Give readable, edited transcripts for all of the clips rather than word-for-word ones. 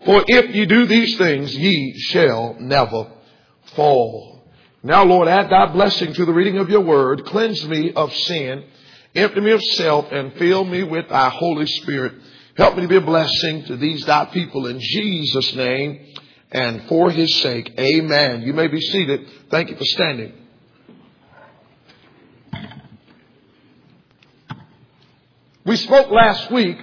For if ye do these things, ye shall never fall. Now, Lord, add thy blessing to the reading of your word. Cleanse me of sin, empty me of self, and fill me with thy Holy Spirit. Help me to be a blessing to these thy people in Jesus' name and for his sake. Amen. You may be seated. Thank you for standing. We spoke last week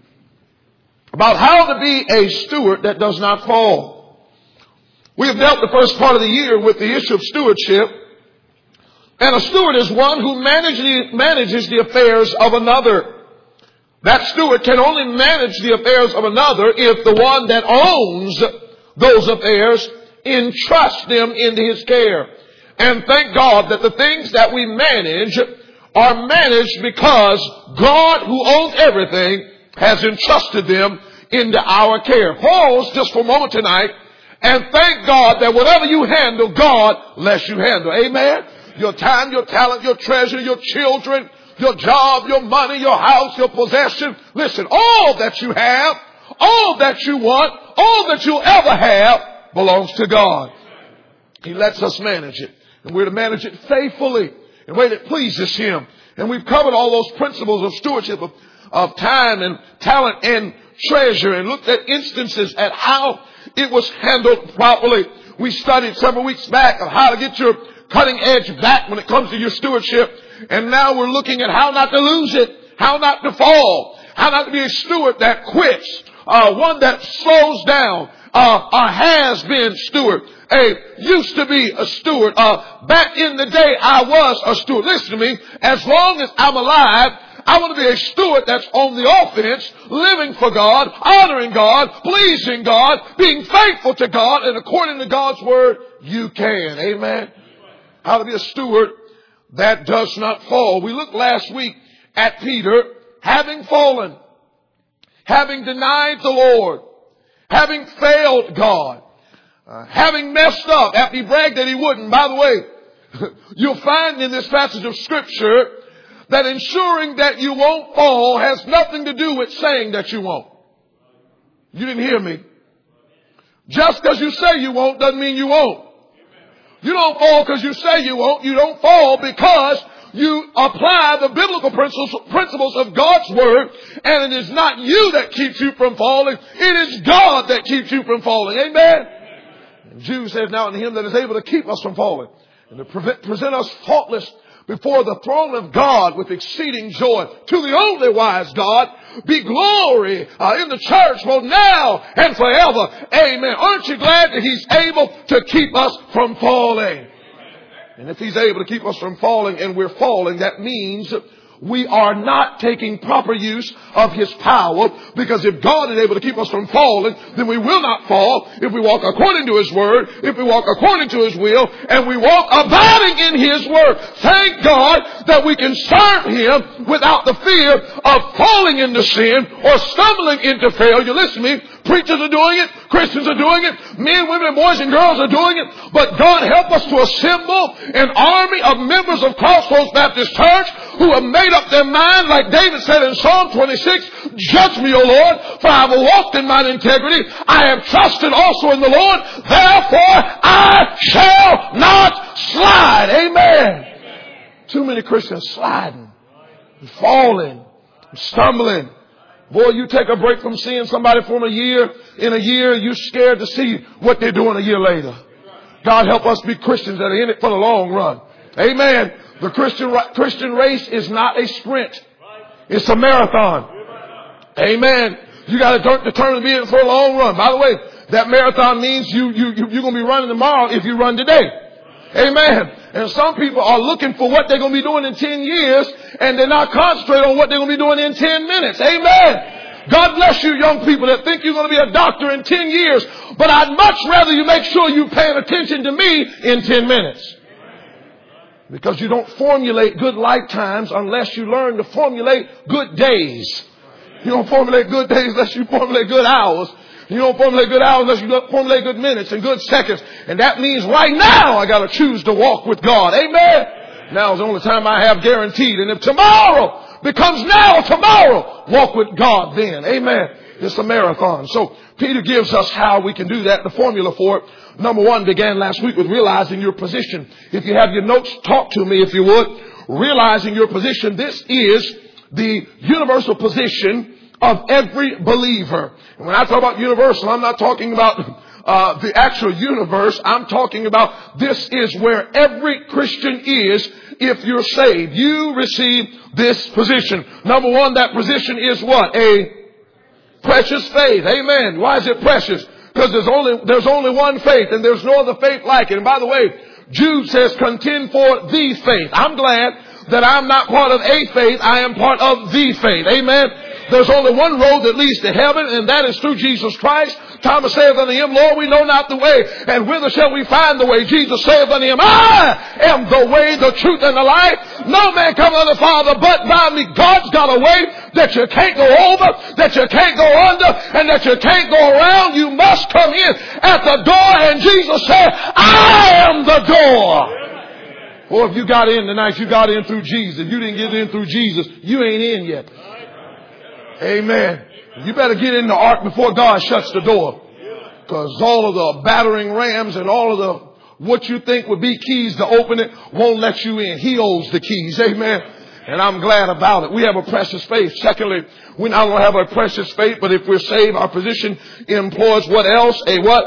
about how to be a steward that does not fall. We have dealt the first part of the year with the issue of stewardship. And a steward is one who manages the affairs of another. That steward can only manage the affairs of another if the one that owns those affairs entrusts them into his care. And thank God that the things that we manage are managed because God, who owns everything, has entrusted them into our care. Pause just for a moment tonight and thank God that whatever you handle, God lets you handle. Amen? Your time, your talent, your treasure, your children, your job, your money, your house, your possession. Listen, all that you have, all that you want, all that you'll ever have belongs to God. He lets us manage it. And we're to manage it faithfully in a way that pleases him. And we've covered all those principles of stewardship of time and talent and treasure and looked at instances at how it was handled properly. We studied several weeks back of how to get your cutting edge back when it comes to your stewardship. And now we're looking at how not to lose it, how not to fall, how not to be a steward that quits, one that slows down, a has-been steward, used to be a steward. Back in the day, I was a steward. Listen to me. As long as I'm alive, I want to be a steward that's on the offense, living for God, honoring God, pleasing God, being faithful to God, and according to God's word, you can. Amen. How to be a steward that does not fall. We looked last week at Peter having fallen, having denied the Lord, having failed God, having messed up after he bragged that he wouldn't. By the way, you'll find in this passage of Scripture that ensuring that you won't fall has nothing to do with saying that you won't. You didn't hear me. Just because you say you won't doesn't mean you won't. You don't fall because you say you won't. You don't fall because you apply the biblical principles of God's word, and it is not you that keeps you from falling. It is God that keeps you from falling. Amen? And Jude says, now unto him that is able to keep us from falling and to present us faultless before the throne of God with exceeding joy. To the only wise God be glory in the church both now and forever. Amen. Aren't you glad that he's able to keep us from falling? And if he's able to keep us from falling and we're falling, that means we are not taking proper use of his power, because if God is able to keep us from falling, then we will not fall if we walk according to his word, if we walk according to his will, and we walk abiding in his word. Thank God that we can serve him without the fear of falling into sin or stumbling into failure. Listen to me. Preachers are doing it. Christians are doing it. Men, women, and boys and girls are doing it. But God help us to assemble an army of members of Crossroads Baptist Church who have made up their mind, like David said in Psalm 26, judge me, O Lord, for I have walked in mine integrity. I have trusted also in the Lord. Therefore, I shall not slide. Amen. Too many Christians sliding, falling, stumbling. Boy, you take a break from seeing somebody from in a year, you're scared to see what they're doing a year later. God help us be Christians that are in it for the long run. Amen. The Christian race is not a sprint. It's a marathon. Amen. You got to determine to be in it for a long run. By the way, that marathon means you're going to be running tomorrow if you run today. Amen. And some people are looking for what they're going to be doing in 10 years, and they're not concentrating on what they're going to be doing in 10 minutes. Amen. God bless you young people that think you're going to be a doctor in 10 years, but I'd much rather you make sure you're paying attention to me in 10 minutes. Because you don't formulate good lifetimes unless you learn to formulate good days. You don't formulate good days unless you formulate good hours. You don't formulate good hours unless you formulate good minutes and good seconds. And that means right now I got to choose to walk with God. Amen. Now is the only time I have guaranteed. And if tomorrow becomes now tomorrow, walk with God then. Amen. It's a marathon. So Peter gives us how we can do that. The formula for it. Number one began last week with realizing your position. If you have your notes, talk to me if you would. Realizing your position. This is the universal position of every believer. And when I talk about universal, I'm not talking about the actual universe. I'm talking about this is where every Christian is if you're saved. You receive this position. Number one, that position is what? A precious faith. Amen. Why is it precious? Because there's only one faith and there's no other faith like it. And by the way, Jude says contend for the faith. I'm glad that I'm not part of a faith. I am part of the faith. Amen. There's only one road that leads to heaven, and that is through Jesus Christ. Thomas saith unto him, Lord, we know not the way, and whither shall we find the way? Jesus saith unto him, I am the way, the truth, and the life. No man cometh unto the Father but by me. God's got a way that you can't go over, that you can't go under, and that you can't go around. You must come in at the door, and Jesus said, I am the door. Or if you got in tonight, you got in through Jesus. If you didn't get in through Jesus, you ain't in yet. Amen. You better get in the ark before God shuts the door. Because all of the battering rams and all of the what you think would be keys to open it won't let you in. He holds the keys. Amen. And I'm glad about it. We have a precious faith. Secondly, we not only have a precious faith, but if we're saved, our position employs what else? A what?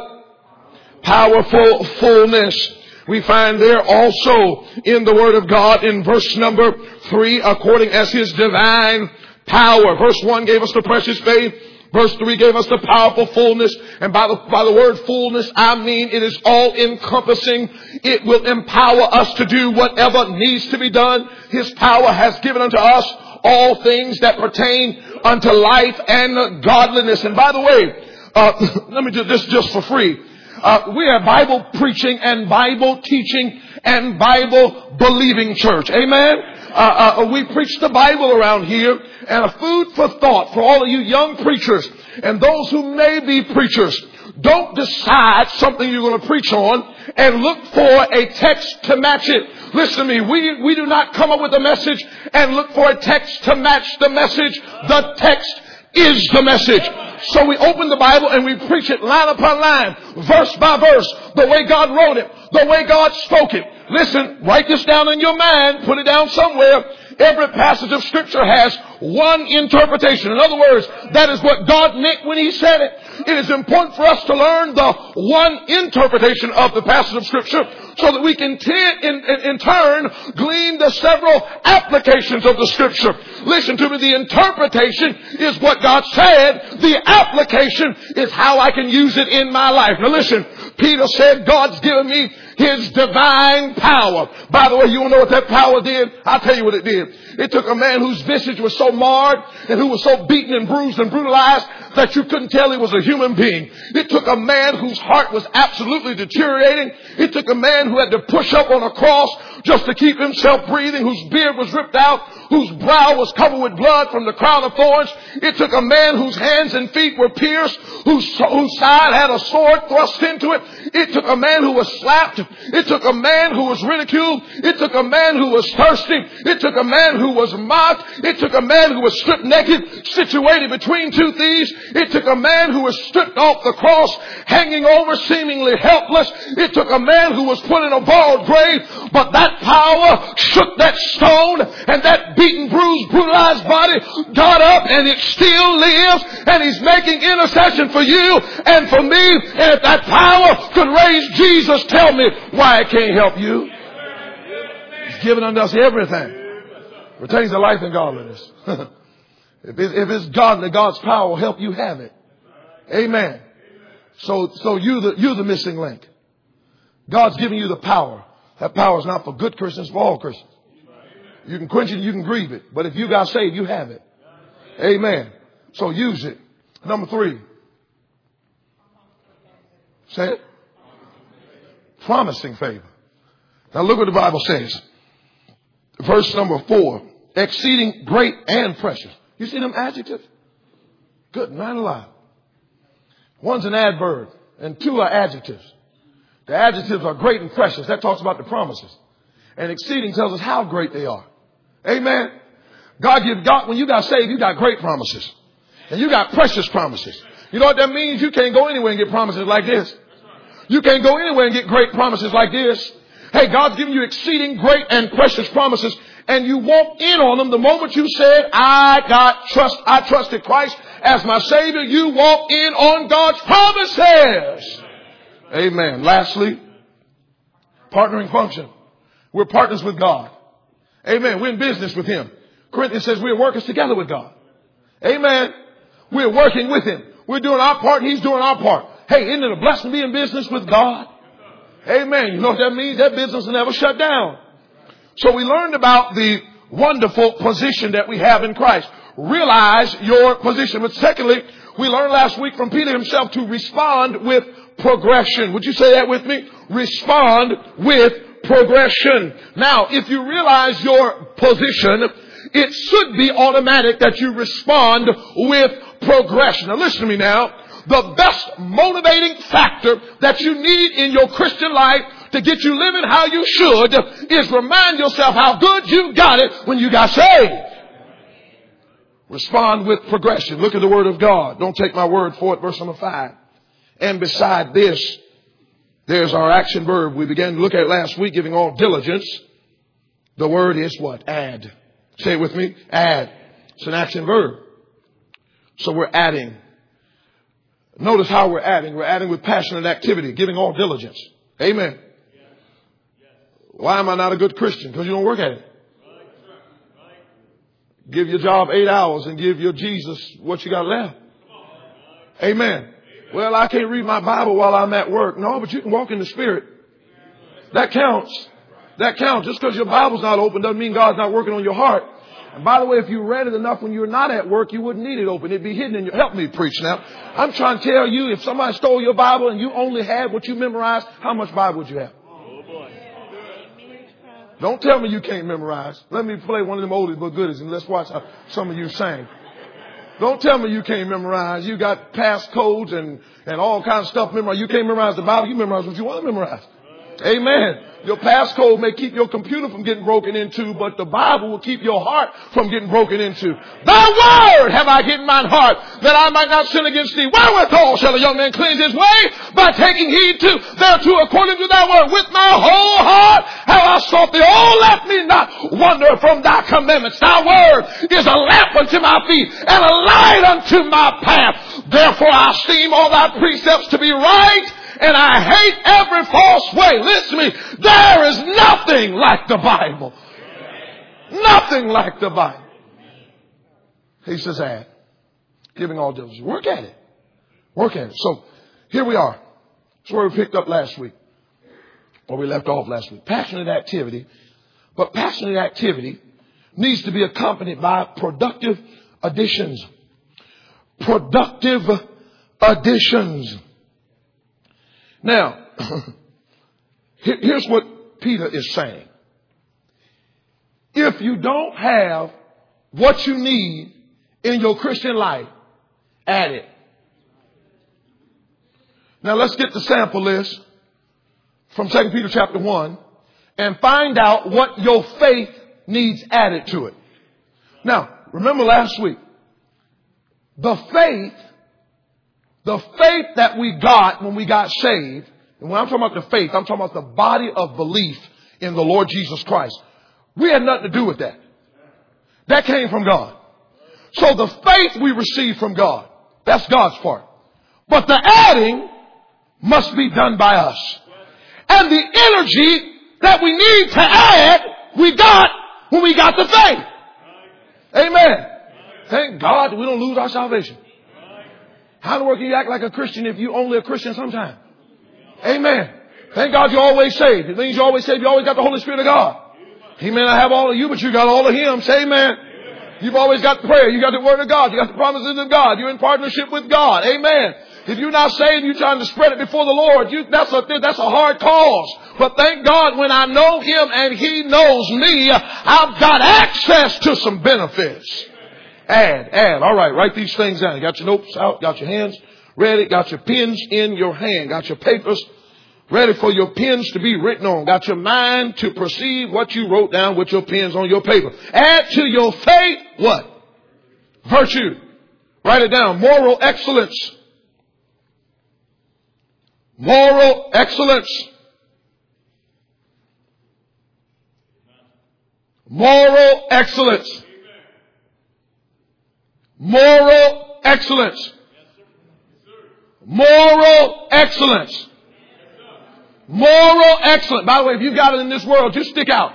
Powerful fullness. We find there also in the Word of God in verse number 3, according as His divine power. Verse 1 gave us the precious faith. Verse 3 gave us the powerful fullness. And by the word fullness, I mean it is all encompassing. It will empower us to do whatever needs to be done. His power has given unto us all things that pertain unto life and godliness. And by the way, let me do this just for free. We are Bible preaching and Bible teaching and Bible believing church. Amen. We preach the Bible around here, and a food for thought for all of you young preachers and those who may be preachers. Don't decide something you're going to preach on and look for a text to match it. Listen to me. We do not come up with a message and look for a text to match the message. The text is the message. So we open the Bible and we preach it line upon line, verse by verse, the way God wrote it, the way God spoke it. Listen, write this down in your mind, put it down somewhere. Every passage of Scripture has one interpretation. In other words, that is what God meant when He said it. It is important for us to learn the one interpretation of the passage of Scripture so that we can in turn glean the several applications of the Scripture. Listen to me, the interpretation is what God said. The application is how I can use it in my life. Now listen, Peter said, God's given me His divine power. By the way, you want to know what that power did? I'll tell you what it did. It took a man whose visage was so marred and who was so beaten and bruised and brutalized that you couldn't tell he was a human being. It took a man whose heart was absolutely deteriorating. It took a man who had to push up on a cross just to keep himself breathing, whose beard was ripped out, whose brow was covered with blood from the crown of thorns. It took a man whose hands and feet were pierced, whose side had a sword thrust into it. It took a man who was slapped. It took a man who was ridiculed. It took a man who was thirsty. It took a man who was mocked. It took a man who was stripped naked, situated between two thieves. It took a man who was stripped off the cross, hanging over, seemingly helpless. It took a man who was put in a borrowed grave, but that power shook that stone, and that beaten, bruised, brutalized body got up, and it still lives, and He's making intercession for you and for me. And if that power could raise Jesus, tell me why it can't help you. He's given unto us everything pertains to life and godliness. If it's godly, God's power will help you have it. Amen. So you're the missing link. God's giving you the power. That power is not for good Christians, for all Christians. You can quench it, you can grieve it. But if you got saved, you have it. Amen. So use it. Number 3. Say it. Promising favor. Now look what the Bible says. Verse number 4. Exceeding great and precious. You see them adjectives? Good, man alive. One's an adverb and 2 are adjectives. The adjectives are great and precious. That talks about the promises. And exceeding tells us how great they are. Amen. God, when you got saved, you got great promises. And you got precious promises. You know what that means? You can't go anywhere and get promises like this. You can't go anywhere and get great promises like this. Hey, God's giving you exceeding great and precious promises, and you walk in on them the moment you said, I trusted Christ as my Savior. You walk in on God's promises. Amen. Lastly, partnering function. We're partners with God. Amen. We're in business with Him. Corinthians says we're workers together with God. Amen. We're working with Him. We're doing our part and He's doing our part. Hey, isn't it a blessing to be in business with God? Amen. You know what that means? That business will never shut down. So we learned about the wonderful position that we have in Christ. Realize your position. But secondly, we learned last week from Peter himself to respond with progression. Would you say that with me? Respond with progression. Now, if you realize your position, it should be automatic that you respond with progression. Now listen to me now. The best motivating factor that you need in your Christian life to get you living how you should is remind yourself how good you got it when you got saved. Respond with progression. Look at the Word of God. Don't take my word for it. Verse number 5. And beside this, there's our action verb we began to look at last week, giving all diligence. The word is what? Add. Say it with me. Add. It's an action verb. So we're adding. Notice how we're adding. We're adding with passionate activity, giving all diligence. Amen. Why am I not a good Christian? Because you don't work at it. Give your job 8 hours and give your Jesus what you got left. Amen. Well, I can't read my Bible while I'm at work. No, but you can walk in the Spirit. That counts. That counts. Just because your Bible's not open doesn't mean God's not working on your heart. And by the way, if you read it enough when you're not at work, you wouldn't need it open. It'd be hidden in your... Help me preach now. I'm trying to tell you, if somebody stole your Bible and you only had what you memorized, how much Bible would you have? Oh, boy. Don't tell me you can't memorize. Let me play one of them oldies but goodies and let's watch how some of you sing. Don't tell me you can't memorize. You got passcodes and all kinds of stuff memorized. You can't memorize the Bible. You memorize what you want to memorize. Amen. Your passcode may keep your computer from getting broken into, but the Bible will keep your heart from getting broken into. Thy word have I hid in mine heart, that I might not sin against thee. Wherewithal shall a young man cleanse his way? By taking heed to thereto according to thy word. With my whole heart have I sought thee. Oh, let me not wander from thy commandments. Thy word is a lamp unto my feet and a light unto my path. Therefore I esteem all thy precepts to be right, and I hate every false way. Listen to me. There is nothing like the Bible. Nothing like the Bible. He says add. Giving all diligence. Work at it. Work at it. So here we are. That's where we picked up last week. Or we left off last week. Passionate activity. But passionate activity needs to be accompanied by productive additions. Productive additions. Now, here's what Peter is saying. If you don't have what you need in your Christian life, add it. Now let's get the sample list from 2 Peter chapter 1 and find out what your faith needs added to it. Now, remember last week, the faith that we got when we got saved, and when I'm talking about the faith, I'm talking about the body of belief in the Lord Jesus Christ. We had nothing to do with that. That came from God. So the faith we received from God, that's God's part. But the adding must be done by us. And the energy that we need to add, we got when we got the faith. Amen. Thank God we don't lose our salvation. How in the world can you act like a Christian if you're only a Christian sometime? Amen. Thank God you're always saved. It means you're always saved. You always got the Holy Spirit of God. He may not have all of you, but you got all of Him. Say amen. You've always got prayer. You got the Word of God. You got the promises of God. You're in partnership with God. Amen. If you're not saved, you're trying to spread it before the Lord. That's a hard cause. But thank God when I know Him and He knows me, I've got access to some benefits. Add. All right, write these things down. You got your notes out, got your hands ready, got your pens in your hand, got your papers ready for your pens to be written on, got your mind to perceive what you wrote down with your pens on your paper. Add to your faith what? Virtue. Write it down. Moral excellence. Moral excellence. Moral excellence. Moral excellence. Moral excellence. Moral excellence. By the way, if you got it in this world, just stick out.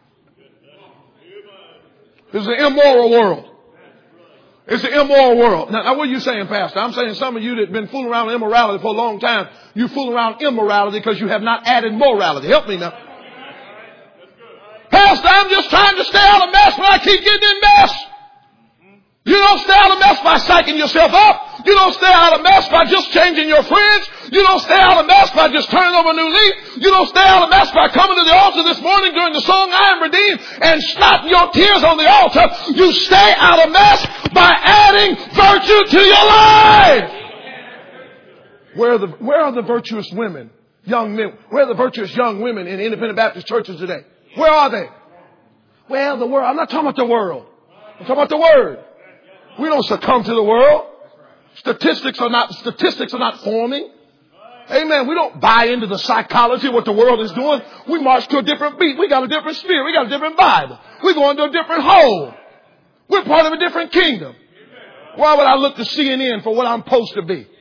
This is an immoral world. It's an immoral world. Now, what are you saying, Pastor? I'm saying some of you that have been fooling around with immorality for a long time, you fooling around immorality because you have not added morality. Help me now. Pastor, I'm just trying to stay out of mess, but I keep getting in mess. You don't stay out of mess by psyching yourself up. You don't stay out of mess by just changing your friends. You don't stay out of mess by just turning over a new leaf. You don't stay out of mess by coming to the altar this morning during the song, I Am Redeemed, and stopping your tears on the altar. You stay out of mess by adding virtue to your life. Where are the virtuous women, young men? Where are the virtuous young women in independent Baptist churches today? Where are they? Well, the world. I'm not talking about the world. I'm talking about the Word. We don't succumb to the world. Statistics are not forming. Amen. We don't buy into the psychology of what the world is doing. We march to a different beat. We got a different spirit. We got a different Bible. We go into a different hole. We're part of a different kingdom. Why would I look to CNN for what I'm supposed to be?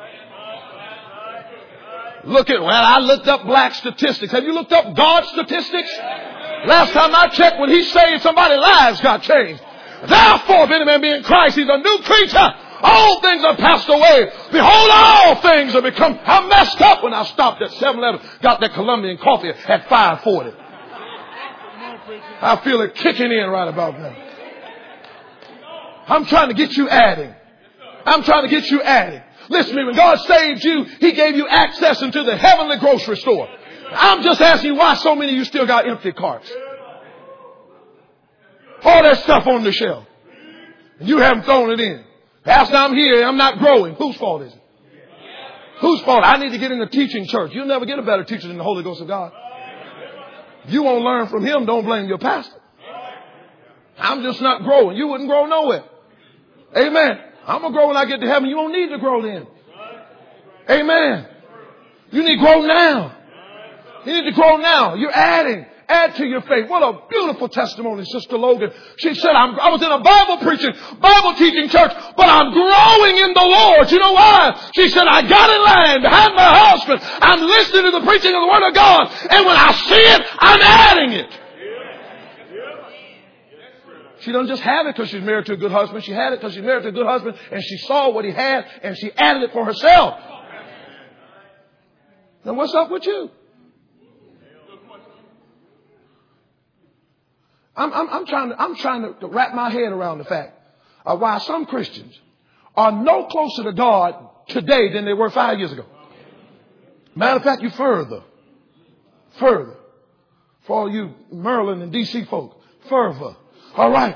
I looked up black statistics. Have you looked up God's statistics? Last time I checked, when He saved, somebody's lives got changed. Therefore, if any man be in Christ, he's a new creature. All things are passed away. Behold, all things have become. I messed up when I stopped at 7-Eleven, got that Colombian coffee at 5:40. I feel it kicking in right about now. I'm trying to get you adding. I'm trying to get you adding. Listen to me, when God saved you, He gave you access into the heavenly grocery store. I'm just asking you why so many of you still got empty carts. All that stuff on the shelf. And you haven't thrown it in. Pastor, I'm here. I'm not growing. Whose fault is it? Whose fault? I need to get in the teaching church. You'll never get a better teacher than the Holy Ghost of God. If you won't learn from Him, don't blame your pastor. I'm just not growing. You wouldn't grow nowhere. Amen. I'm going to grow when I get to heaven. You don't need to grow then. Amen. You need to grow now. You need to grow now. You're adding. Add to your faith. What a beautiful testimony, Sister Logan. She said, I was in a Bible teaching church, but I'm growing in the Lord. You know why? She said, I got in line behind my husband. I'm listening to the preaching of the Word of God. And when I see it, I'm adding it. She doesn't just have it because she's married to a good husband. She had it because she's married to a good husband and she saw what he had and she added it for herself. Now what's up with you? I'm trying to wrap my head around the fact of why some Christians are no closer to God today than they were 5 years ago. Matter of fact, you further. For all you Maryland and DC folk, further. All right.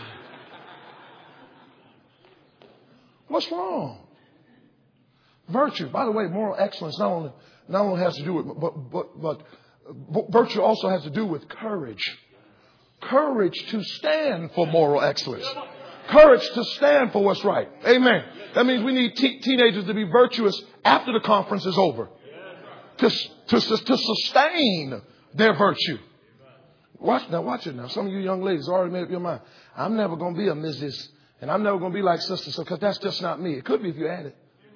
What's wrong? Virtue. By the way, moral excellence not only has to do with, but virtue also has to do with courage. Courage to stand for moral excellence. Courage to stand for what's right. Amen. That means we need teenagers to be virtuous after the conference is over. To sustain their virtue. Watch it now. Some of you young ladies already made up your mind. I'm never going to be a Mrs. and I'm never going to be like sister, because that's just not me. It could be if you add it.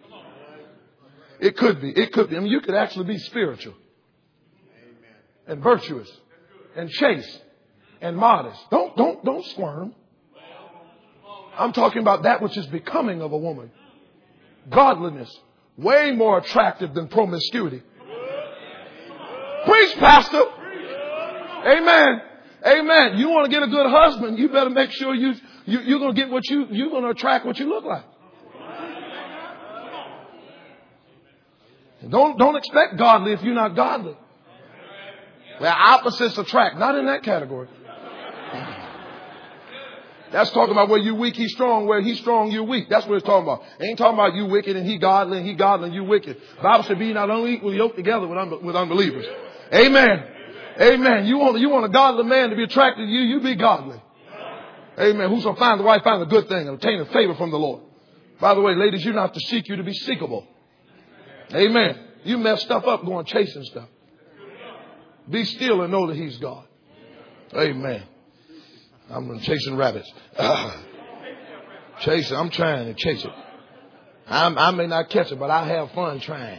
It could be. I mean, you could actually be spiritual and virtuous and chaste and modest. Don't squirm. I'm talking about that which is becoming of a woman. Godliness. Way more attractive than promiscuity. Preach, Pastor. Amen. Amen. You want to get a good husband, you better make sure you're going to get you're going to attract what you look like. Don't expect godly if you're not godly. Well, opposites attract. Not in that category. That's talking about where you weak, he's strong. Where he's strong, you're weak. That's what it's talking about. It ain't talking about you wicked and he godly and you wicked. The Bible said, be not unequally yoked together with unbelievers. Amen. Amen. You want a godly man to be attracted to you, you be godly. Amen. Whoso finds a wife finds a good thing and obtain a favor from the Lord. By the way, ladies, you're not to seek, you to be seekable. Amen. You mess stuff up going chasing stuff. Be still and know that He's God. Amen. I'm chasing rabbits. Chasing. I'm trying to chase it. I may not catch it, but I have fun trying.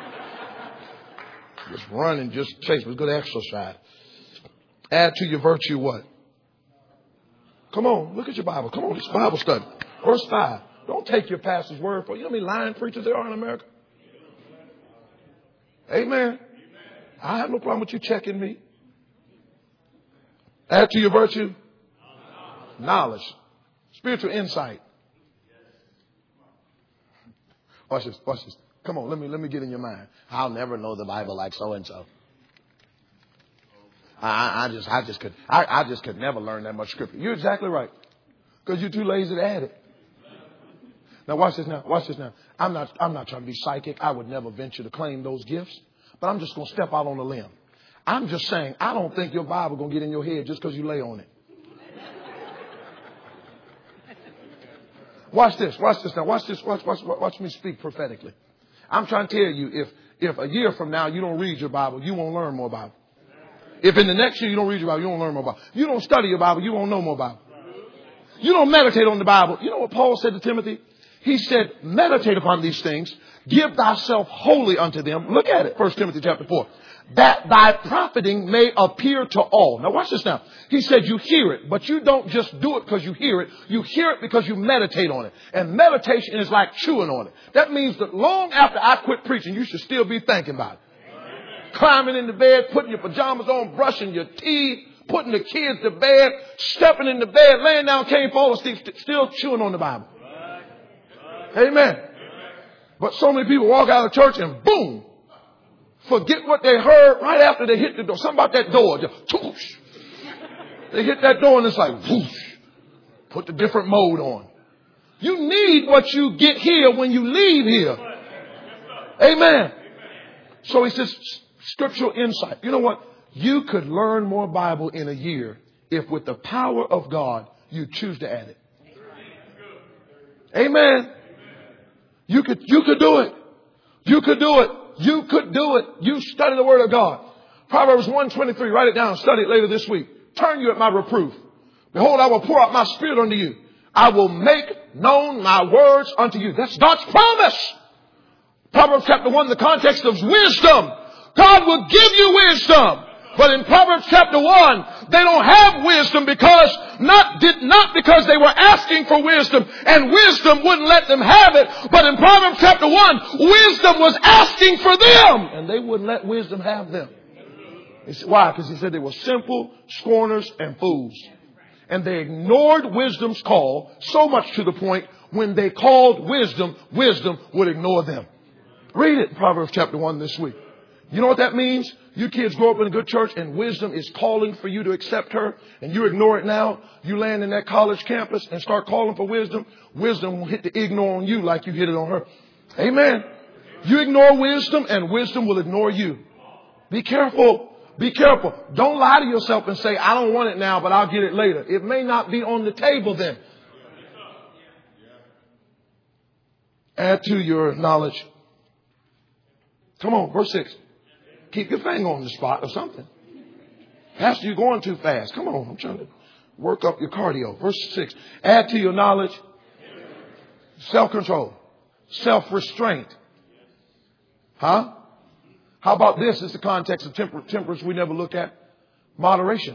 Just run and just chase. It's good exercise. Add to your virtue what? Come on, look at your Bible. Come on, it's Bible study. Verse 5. Don't take your pastor's word for it. You know how many lying preachers there are in America? Amen. I have no problem with you checking me. Add to your virtue knowledge. Spiritual insight. Watch this. Watch this. Come on, let me get in your mind. I'll never know the Bible like so and so. I just could never learn that much scripture. You're exactly right. Because you're too lazy to add it. Now watch this now. Watch this now. I'm not trying to be psychic. I would never venture to claim those gifts. But I'm just going to step out on a limb. I'm just saying, I don't think your Bible going to get in your head just because you lay on it. Watch this. Watch this now. Watch this. Watch me speak prophetically. I'm trying to tell you, if a year from now you don't read your Bible, you won't learn more Bible. If in the next year you don't read your Bible, you won't learn more Bible. You don't study your Bible, you won't know more Bible. You don't meditate on the Bible. You know what Paul said to Timothy? He said, meditate upon these things. Give thyself wholly unto them. Look at it. 1 Timothy chapter 4. That thy profiting may appear to all. Now watch this now. He said you hear it, but you don't just do it because you hear it. You hear it because you meditate on it. And meditation is like chewing on it. That means that long after I quit preaching, you should still be thinking about it. Climbing into bed, putting your pajamas on, brushing your teeth, putting the kids to bed, stepping in the bed, laying down, can't fall asleep, still chewing on the Bible. Amen. But so many people walk out of church and boom, forget what they heard right after they hit the door. Something about that door. Just, whoosh. They hit that door and it's like, whoosh. Put the different mode on. You need what you get here when you leave here. Amen. So he says, scriptural insight. You know what? You could learn more Bible in a year if with the power of God, you choose to add it. Amen. You could do it. You could do it. You could do it. You study the Word of God. Proverbs 1:23. Write it down. Study it later this week. Turn you at my reproof. Behold, I will pour out my spirit unto you. I will make known my words unto you. That's God's promise. Proverbs chapter 1, the context of wisdom. God will give you wisdom. But in Proverbs chapter 1, they don't have wisdom because not because they were asking for wisdom and wisdom wouldn't let them have it. But in Proverbs chapter 1, wisdom was asking for them and they wouldn't let wisdom have them. Why? Because he said they were simple, scorners, and fools. And they ignored wisdom's call so much to the point when they called wisdom, wisdom would ignore them. Read it in Proverbs chapter 1 this week. You know what that means? You kids grow up in a good church and wisdom is calling for you to accept her and you ignore it now. You land in that college campus and start calling for wisdom. Wisdom will hit the ignore on you like you hit it on her. Amen. You ignore wisdom and wisdom will ignore you. Be careful. Be careful. Don't lie to yourself and say, I don't want it now, but I'll get it later. It may not be on the table then. Add to your knowledge. Come on, verse 6. Keep your finger on the spot or something. Pastor, you're going too fast. Come on, I'm trying to work up your cardio. Verse 6. Add to your knowledge self-control, self-restraint. Huh? How about this? It's the context of temperance we never look at. Moderation.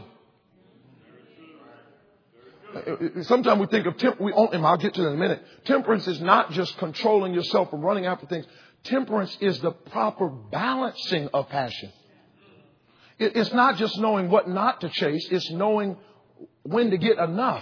Sometimes we think of temperance. I'll get to that in a minute. Temperance is not just controlling yourself from running after things. Temperance is the proper balancing of passion. It's not just knowing what not to chase. It's knowing when to get enough.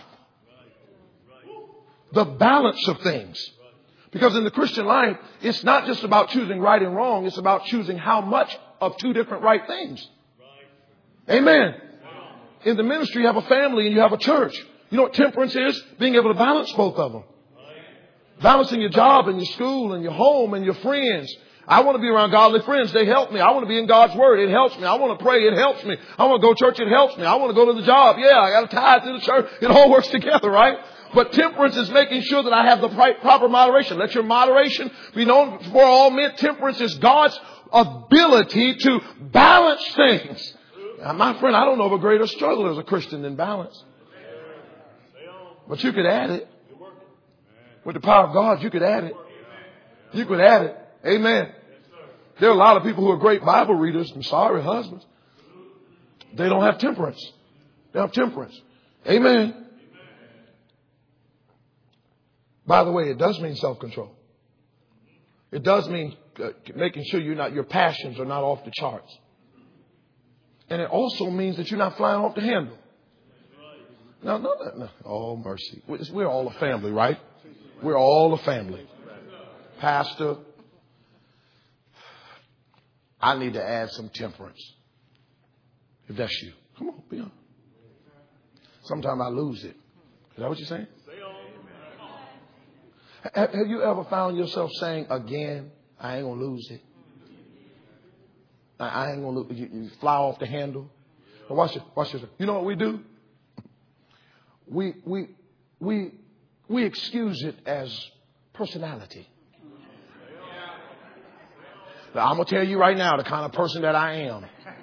The balance of things. Because in the Christian life, it's not just about choosing right and wrong. It's about choosing how much of two different right things. Amen. In the ministry, you have a family and you have a church. You know what temperance is? Being able to balance both of them. Balancing your job and your school and your home and your friends. I want to be around godly friends. They help me. I want to be in God's Word. It helps me. I want to pray. It helps me. I want to go to church. It helps me. I want to go to the job. Yeah, I got to tithe to the church. It all works together, right? But temperance is making sure that I have the proper moderation. Let your moderation be known before all men. Temperance is God's ability to balance things. Now, my friend, I don't know of a greater struggle as a Christian than balance. But you could add it. With the power of God, you could add it. You could add it. Amen. There are a lot of people who are great Bible readers. I'm sorry, husbands. They don't have temperance. They don't have temperance. Amen. By the way, it does mean self-control. It does mean making sure your passions are not off the charts. And it also means that you're not flying off the handle. No. Oh, mercy. We're all a family, right? We're all a family. Pastor, I need to add some temperance. If that's you. Come on, be honest. Sometimes I lose it. Is that what you're saying? Have you ever found yourself saying again, I ain't going to lose it? I ain't going to lose it. You fly off the handle. But watch this. You know what we do? We excuse it as personality. Now, I'm going to tell you right now the kind of person that I am.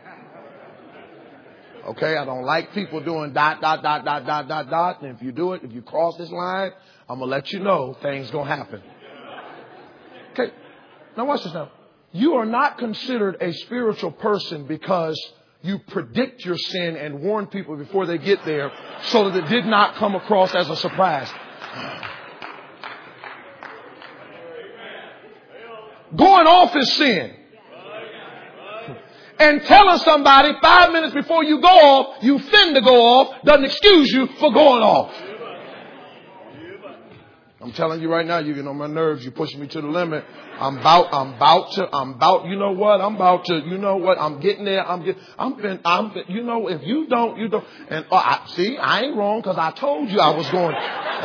Okay, I don't like people doing ... And if you do it, if you cross this line, I'm going to let you know things going to happen. Okay, now watch this now. You are not considered a spiritual person because you predict your sin and warn people before they get there so that it did not come across as a surprise. Going off is sin. And telling somebody 5 minutes before you go off, you finna go off, doesn't excuse you for going off. I'm telling you right now, you're getting on my nerves. You're pushing me to the limit. I'm you know what? I'm getting there. you know, if you don't, you don't. And I ain't wrong because I told you I was going.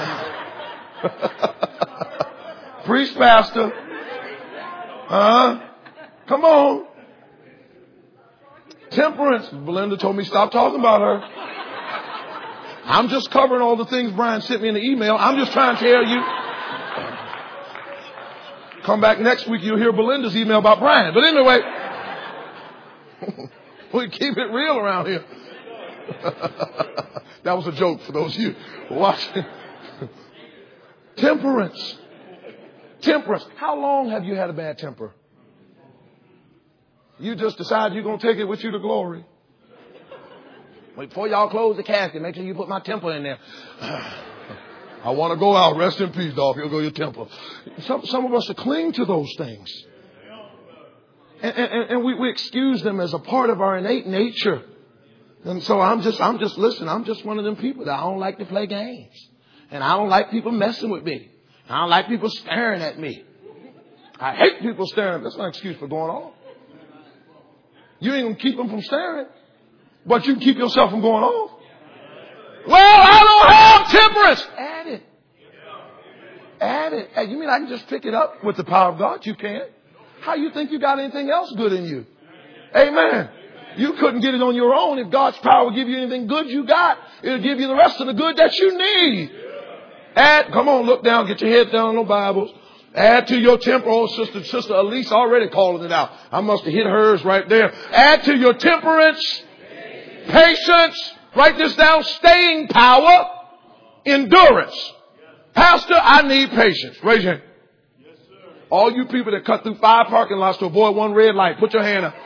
Preach, Pastor. Come on. Temperance. Belinda told me stop talking about her. I'm just covering all the things Brian sent me in the email. I'm just trying to tell you. Come back next week, you'll hear Belinda's email about Brian. But anyway, we keep it real around here. That was a joke for those of you watching. Temperance. Temperance. How long have you had a bad temper? You just decide you're going to take it with you to glory. Before y'all close the casket, make sure you put my temper in there. I want to go out. Rest in peace, dog. Here go your temper. Some of us cling to those things. And we excuse them as a part of our innate nature. And so I'm just one of them people that I don't like to play games. And I don't like people messing with me. I don't like people staring at me. I hate people staring at me. That's not an excuse for going off. You ain't going to keep them from staring. But you can keep yourself from going off. Well, I don't have temperance. Add it. Add it. Hey, you mean I can just pick it up with the power of God? You can't. How you think you got anything else good in you? Amen. You couldn't get it on your own. If God's power will give you anything good you got, it'll give you the rest of the good that you need. Add. Come on, look down. Get your head down on the Bibles. Add to your temper. Oh, Sister Elise already calling it out. I must have hit hers right there. Add to your temperance. Patience. Write this down. Staying power. Endurance. Pastor, I need patience. Raise your hand. All you people that cut through 5 parking lots to avoid 1 red light, put your hand up.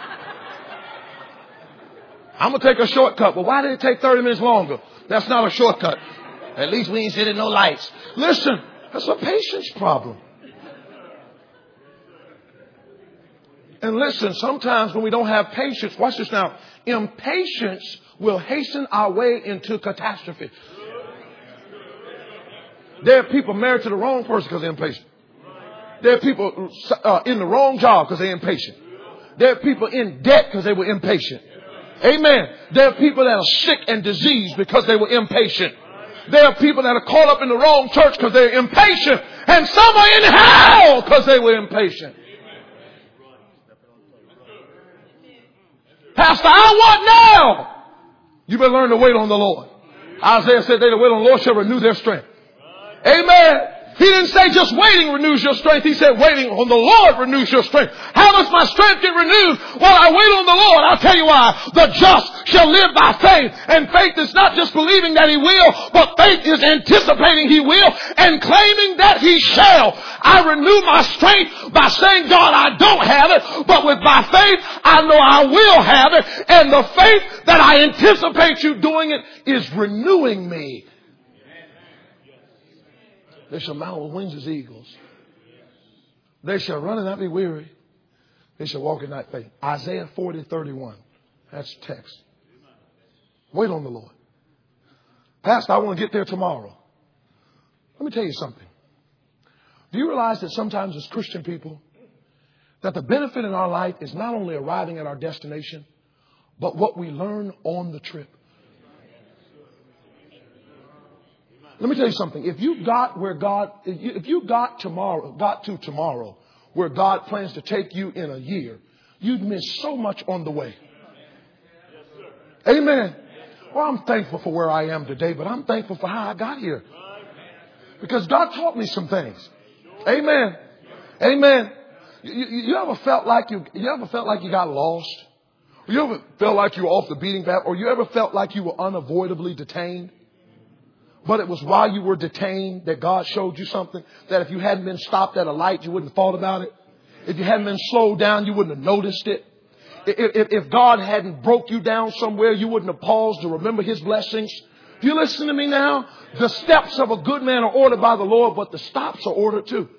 I'm going to take a shortcut. Well, why did it take 30 minutes longer? That's not a shortcut. At least we ain't sitting no lights. Listen, that's a patience problem. And listen, sometimes when we don't have patience, watch this now, impatience will hasten our way into catastrophe. There are people married to the wrong person because they're impatient. There are people in the wrong job because they're impatient. There are people in debt because they were impatient. Amen. There are people that are sick and diseased because they were impatient. There are people that are caught up in the wrong church because they're impatient. And some are in hell because they were impatient. Pastor, I want now. You better learn to wait on the Lord. Isaiah said, they that wait on the Lord shall renew their strength. Amen. He didn't say just waiting renews your strength. He said waiting on the Lord renews your strength. How does my strength get renewed? While I wait on the Lord, I'll tell you why. The just shall live by faith. And faith is not just believing that he will, but faith is anticipating he will and claiming that he shall. I renew my strength by saying, God, I don't have it, but with my faith, I know I will have it. And the faith that I anticipate you doing it is renewing me. They shall mount with wings as eagles. They shall run and not be weary. They shall walk and not faint. Isaiah 40:31. That's text. Wait on the Lord. Pastor, I want to get there tomorrow. Let me tell you something. Do you realize that sometimes as Christian people, that the benefit in our life is not only arriving at our destination, but what we learn on the trip? Let me tell you something. If you got to tomorrow where God plans to take you in a year, you'd miss so much on the way. Amen. Well, I'm thankful for where I am today, but I'm thankful for how I got here. Because God taught me some things. Amen. Amen. You ever felt like you got lost? You ever felt like you were off the beating path? Or you ever felt like you were unavoidably detained? But it was while you were detained that God showed you something that if you hadn't been stopped at a light, you wouldn't have thought about it. If you hadn't been slowed down, you wouldn't have noticed it. If God hadn't broke you down somewhere, you wouldn't have paused to remember his blessings. Do you listen to me now? The steps of a good man are ordered by the Lord, but the stops are ordered too.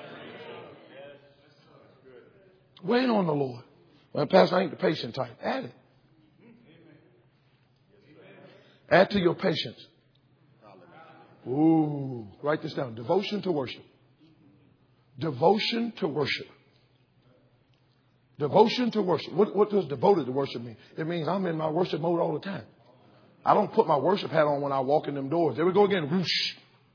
Wait on the Lord. Well, Pastor, I ain't the patient type. Add it. Add to your patience. Ooh, write this down. Devotion to worship. Devotion to worship. Devotion to worship. What does devoted to worship mean? It means I'm in my worship mode all the time. I don't put my worship hat on when I walk in them doors. There we go again. Whoosh.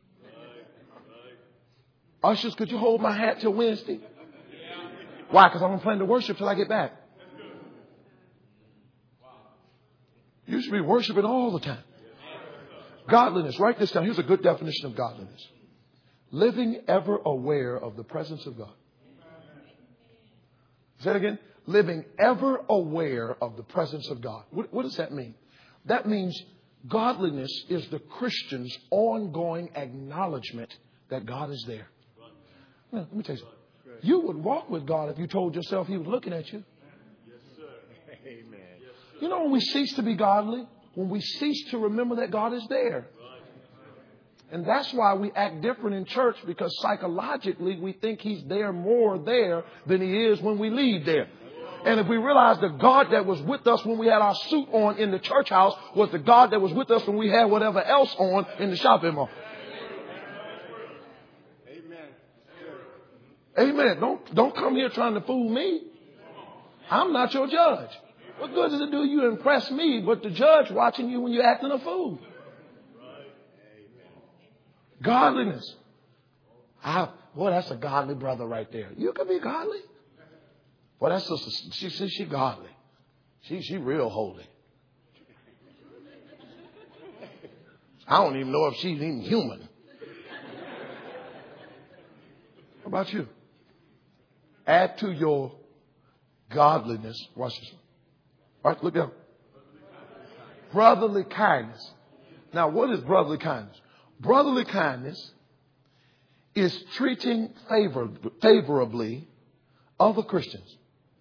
Ushers, could you hold my hat till Wednesday? Why? Because I'm going to plan to worship till I get back. You should be worshiping all the time. Godliness. Write this down. Here's a good definition of godliness. Living ever aware of the presence of God. Say it again. Living ever aware of the presence of God. What does that mean? That means godliness is the Christian's ongoing acknowledgement that God is there. Now, let me tell you something. You would walk with God if you told yourself he was looking at you. You know when we cease to be godly? When we cease to remember that God is there. And that's why we act different in church, because psychologically we think he's there more there than he is when we leave there. And if we realize the God that was with us when we had our suit on in the church house was the God that was with us when we had whatever else on in the shopping mall. Amen. Don't come here trying to fool me. I'm not your judge. What good does it do you impress me, but the judge watching you when you're acting a fool? Godliness. Boy, that's a godly brother right there. You can be godly. Well, that's she godly. She real holy. I don't even know if she's even human. What about you? Add to your godliness. Watch this. All right, look down. Brotherly kindness. Now, what is brotherly kindness? Brotherly kindness is treating favorably other Christians.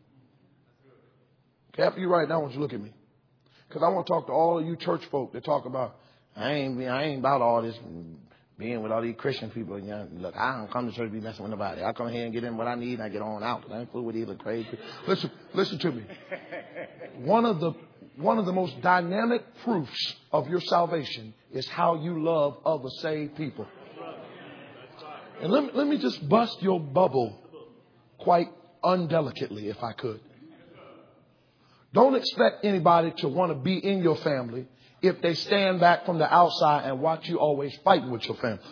Okay, after you write down, I want you to look at me. Because I want to talk to all of you church folk that talk about, I ain't about all this being with all these Christian people. You know, look, I don't come to church to be messing with nobody. I come here and get in what I need and I get on out. I ain't fool with either crazy. Listen to me. One of the most dynamic proofs of your salvation is how you love other saved people. And let me just bust your bubble quite undelicately, if I could. Don't expect anybody to want to be in your family if they stand back from the outside and watch you always fighting with your family.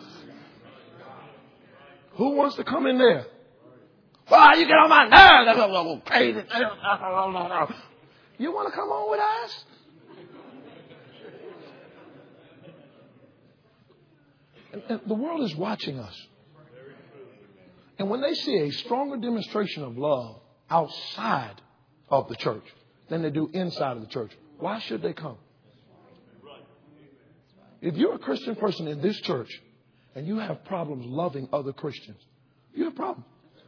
Who wants to come in there? Well, you get on my nerves. Crazy. You want to come on with us? And the world is watching us. And when they see a stronger demonstration of love outside of the church than they do inside of the church, why should they come? If you're a Christian person in this church and you have problems loving other Christians, you have a problem.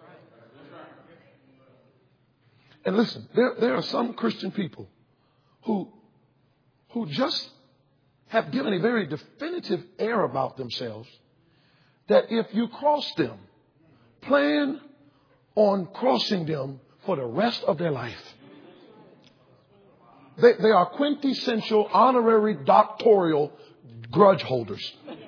And listen, there are some Christian people who just have given a very definitive air about themselves that if you cross them, plan on crossing them for the rest of their life. They are quintessential honorary doctoral grudge holders.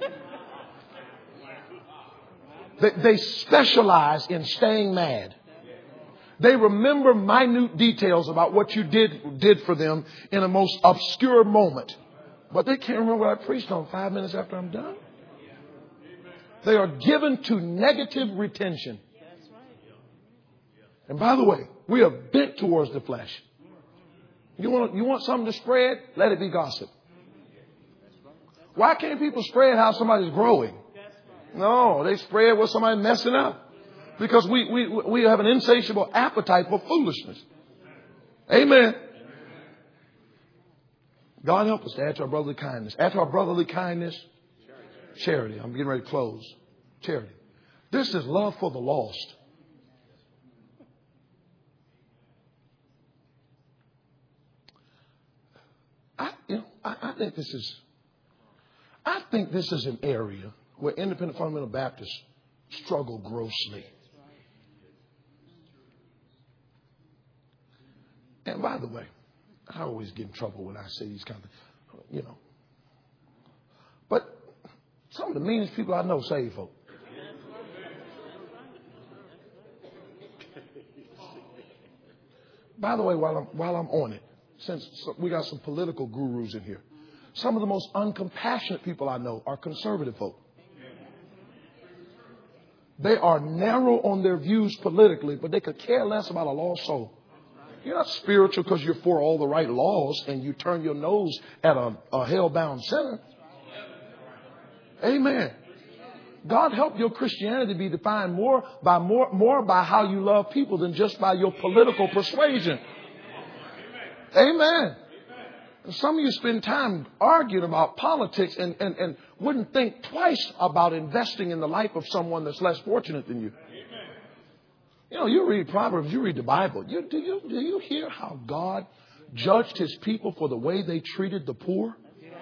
They specialize in staying mad. They remember minute details about what you did for them in a most obscure moment. But they can't remember what I preached on 5 minutes after I'm done. They are given to negative retention. And by the way, we are bent towards the flesh. You want something to spread? Let it be gossip. Why can't people spread how somebody's growing? No, they spread what somebody's messing up. Because we have an insatiable appetite for foolishness. Amen. God help us to add to our brotherly kindness. Add to our brotherly kindness, charity. I'm getting ready to close. Charity. This is love for the lost. I think this is an area where independent fundamental Baptists struggle grossly. And by the way, I always get in trouble when I say these kind of, But some of the meanest people I know save folk. By the way, while I'm on it, since we got some political gurus in here, some of the most uncompassionate people I know are conservative folk. They are narrow on their views politically, but they could care less about a lost soul. You're not spiritual because you're for all the right laws and you turn your nose at a hell-bound sinner. Amen. God help your Christianity be defined more by how you love people than just by your political persuasion. Amen. And some of you spend time arguing about politics and wouldn't think twice about investing in the life of someone that's less fortunate than you. You read Proverbs, you read the Bible. Do you hear how God judged his people for the way they treated the poor?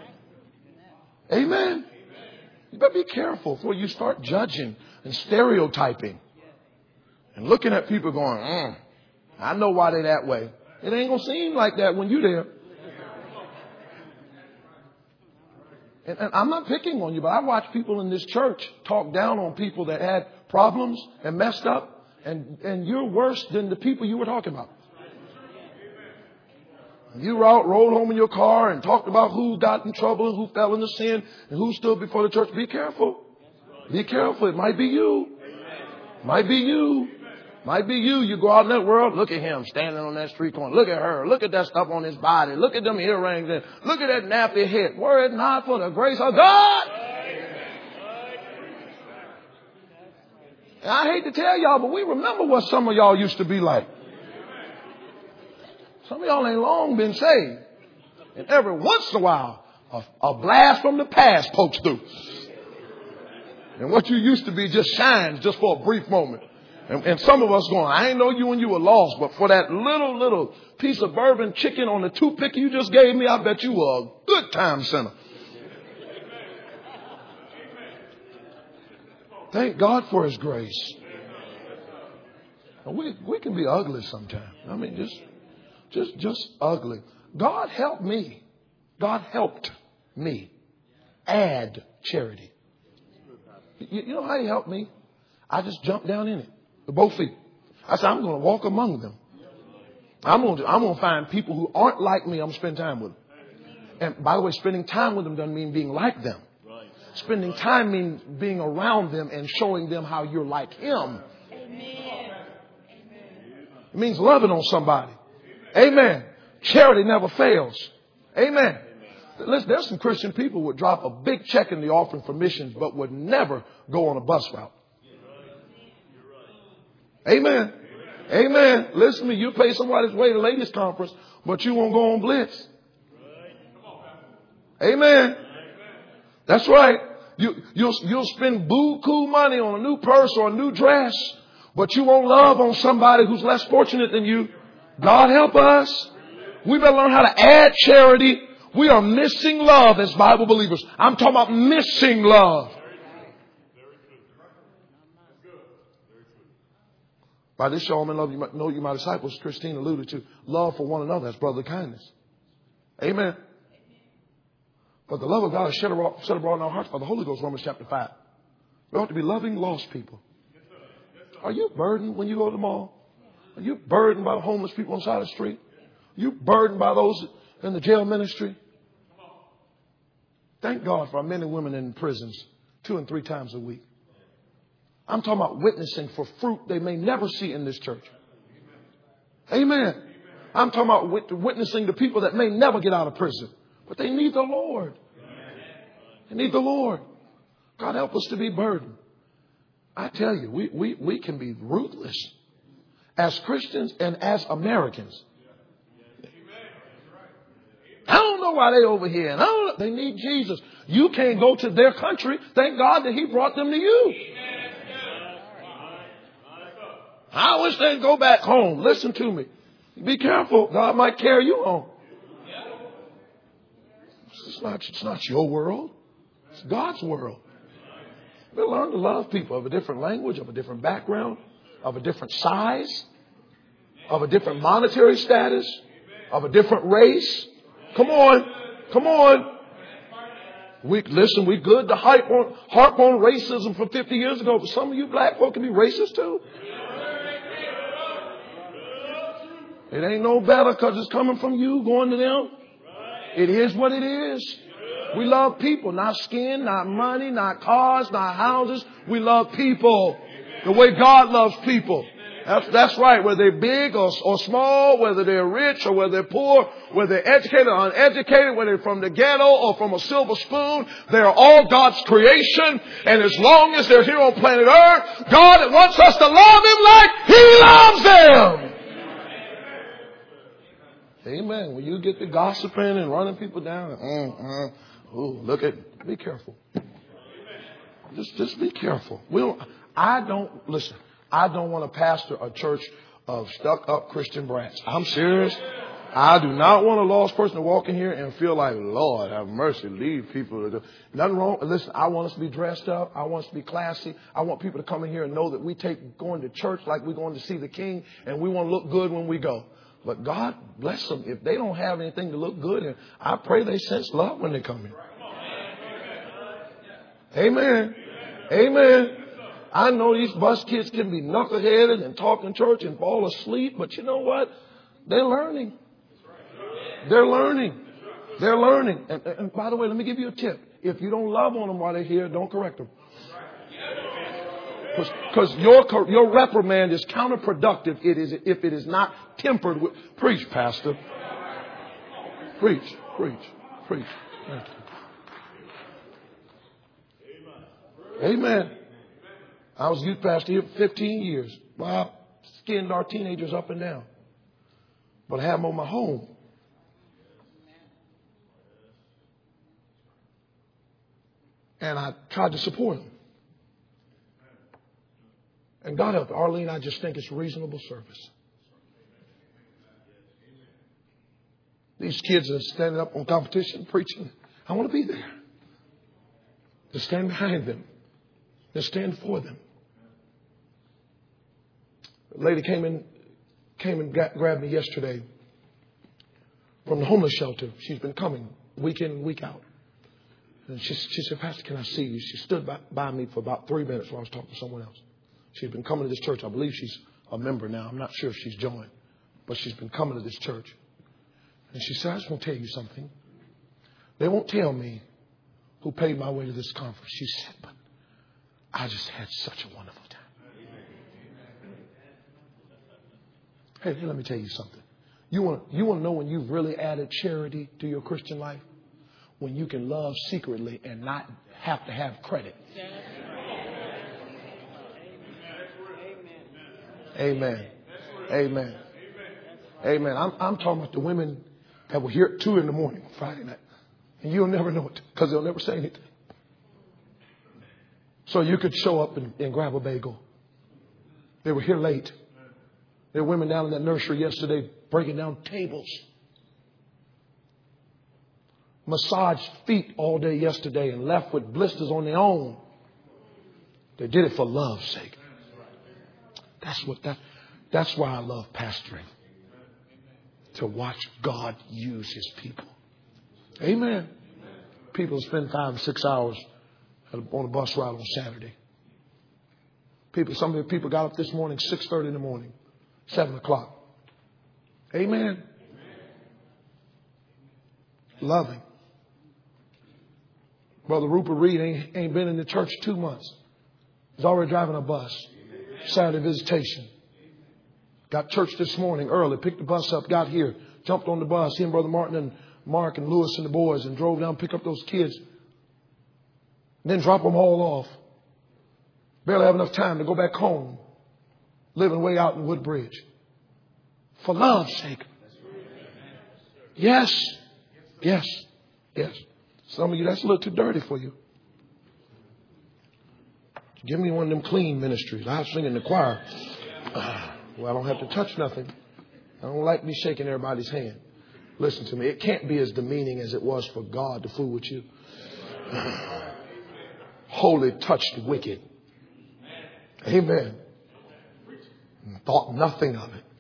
Amen. You better be careful before you start judging and stereotyping and looking at people going, I know why they're that way. It ain't going to seem like that when you're there. And I'm not picking on you, but I watch people in this church talk down on people that had problems and messed up. And you're worse than the people you were talking about. You rolled home in your car and talked about who got in trouble and who fell into sin and who stood before the church. Be careful. Be careful. It might be you. Might be you. Might be you. You go out in that world. Look at him standing on that street corner. Look at her. Look at that stuff on his body. Look at them earrings. And look at that nappy head. Were it not for the grace of God. And I hate to tell y'all, but we remember what some of y'all used to be like. Some of y'all ain't long been saved. And every once in a while, a blast from the past pokes through. And what you used to be just shines just for a brief moment. And some of us going, I ain't know you when you were lost, but for that little piece of bourbon chicken on the toothpick you just gave me, I bet you were a good time sinner. Thank God for his grace. And we can be ugly sometimes. I mean, just ugly. God helped me. God helped me add charity. You know how he helped me? I just jumped down in it with both feet. I said, I'm going to walk among them. I'm going to find people who aren't like me. I'm going to spend time with them. And by the way, spending time with them doesn't mean being like them. Spending time means being around them and showing them how you're like him. Amen. It means loving on somebody. Amen. Charity never fails. Amen. Listen, there's some Christian people who would drop a big check in the offering for missions, but would never go on a bus route. Amen. Amen. Listen to me. You pay somebody's way to ladies' conference, but you won't go on Blitz. Amen. That's right. You'll spend buku money on a new purse or a new dress, but you won't love on somebody who's less fortunate than you. God help us. We better learn how to add charity. We are missing love as Bible believers. I'm talking about missing love. By this show, I'm in love. You might know you, my disciples, Christine alluded to. Love for one another. That's brotherly kindness. Amen. But the love of God is shed abroad in our hearts by the Holy Ghost, Romans chapter 5. We ought to be loving lost people. Are you burdened when you go to the mall? Are you burdened by the homeless people on the side of the street? Are you burdened by those in the jail ministry? Thank God for our men and women in prisons 2 and 3 times a week. I'm talking about witnessing for fruit they may never see in this church. Amen. I'm talking about witnessing to people that may never get out of prison. But they need the Lord. They need the Lord. God help us to be burdened. I tell you, we can be ruthless as Christians and as Americans. I don't know why they over here. And they need Jesus. You can't go to their country. Thank God that He brought them to you. I wish they'd go back home. Listen to me. Be careful. God might carry you home. It's not your world. It's God's world. We learn to love people of a different language, of a different background, of a different size, of a different monetary status, of a different race. Come on. Come on. We good to harp on racism from 50 years ago, but some of you black folk can be racist too. It ain't no better because it's coming from you going to them. It is what it is. We love people, not skin, not money, not cars, not houses. We love people the way God loves people. That's right. Whether they're big or small, whether they're rich or whether they're poor, whether they're educated or uneducated, whether they're from the ghetto or from a silver spoon, they are all God's creation. And as long as they're here on planet Earth, God wants us to love them like He loves them. Amen. When you get to gossiping and running people down, be careful. Just be careful. I don't want to pastor a church of stuck up Christian brats. I'm serious. I do not want a lost person to walk in here and feel like, Lord, have mercy, leave people. Nothing wrong. Listen, I want us to be dressed up. I want us to be classy. I want people to come in here and know that we take going to church like we're going to see the King, and we want to look good when we go. But God bless them. If they don't have anything to look good in, I pray they sense love when they come here. Amen. Amen. I know these bus kids can be knuckleheaded and talk in church and fall asleep, but you know what? They're learning. They're learning. They're learning. And by the way, let me give you a tip. If you don't love on them while they're here, don't correct them. Because your reprimand is counterproductive if it is not tempered with... Preach, Pastor. Preach. Thank you. Amen. I was youth pastor here for 15 years. I skinned our teenagers up and down. But I had them on my home. And I tried to support them. And God help Arlene, I just think it's reasonable service. These kids are standing up on competition, preaching. I want to be there. To stand behind them. To stand for them. A lady came and grabbed me yesterday from the homeless shelter. She's been coming week in and week out. And she said, Pastor, can I see you? She stood by me for about 3 minutes while I was talking to someone else. She's been coming to this church. I believe she's a member now. I'm not sure if she's joined. But she's been coming to this church. And she said, I just want to tell you something. They won't tell me who paid my way to this conference. She said, but I just had such a wonderful time. Hey, let me tell you something. You want to know when you've really added charity to your Christian life? when you can love secretly and not have to have credit. Amen. Amen. Amen. I'm talking about the women that were here at 2 a.m. Friday night. And you'll never know it because they'll never say anything. So you could show up and grab a bagel. They were here late. There were women down in that nursery yesterday breaking down tables. Massaged feet all day yesterday and left with blisters on their own. They did it for love's sake. That's why I love pastoring. To watch God use His people. Amen. People spend 5 or 6 hours on a bus ride on Saturday. Some of the people got up this morning 6:30 in the morning, 7 o'clock. Amen. Loving. Brother Rupert Reed ain't been in the church 2 months. He's already driving a bus. Saturday visitation. Got church this morning early, picked the bus up, got here, jumped on the bus. He and Brother Martin and Mark and Lewis and the boys and drove down, pick up those kids. And then drop them all off. Barely have enough time to go back home. Living way out in Woodbridge. For love's sake. Yes. Yes. Yes. Some of you, that's a little too dirty for you. Give me one of them clean ministries. I was singing in the choir. Well, I don't have to touch nothing. I don't like me shaking everybody's hand. Listen to me. It can't be as demeaning as it was for God to fool with you. Holy touched wicked. Amen. Thought nothing of it.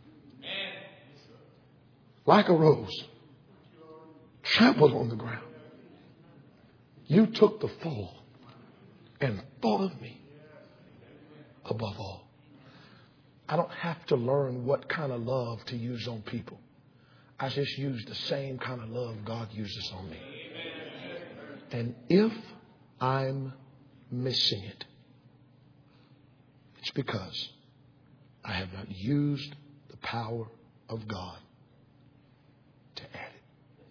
Like a rose. Trampled on the ground. You took the fall and thought of me above all. I don't have to learn what kind of love to use on people. I just use the same kind of love God uses on me. And if I'm missing it, it's because I have not used the power of God to add it.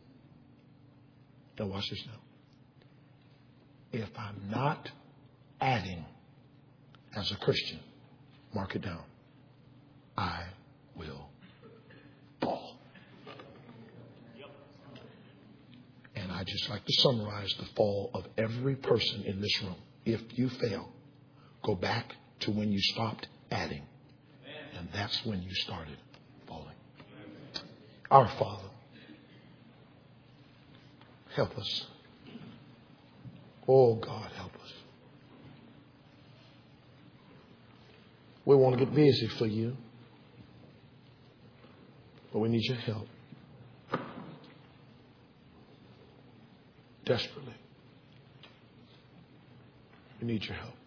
Now watch this now. If I'm not adding as a Christian, mark it down, I will fall. And I just like to summarize the fall of every person in this room. If you fail, go back to when you stopped adding. And that's when you started falling. Our Father, help us. Oh God, help us. We want to get busy for you. But we need your help. Desperately. We need your help.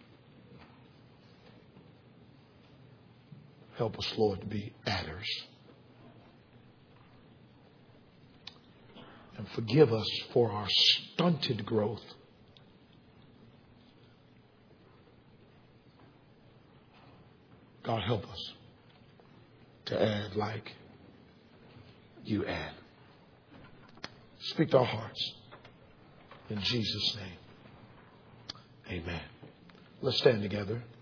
Help us, Lord, to be adders. And forgive us for our stunted growth. God, help us to add like you add. Speak to our hearts. In Jesus' name. Amen. Let's stand together.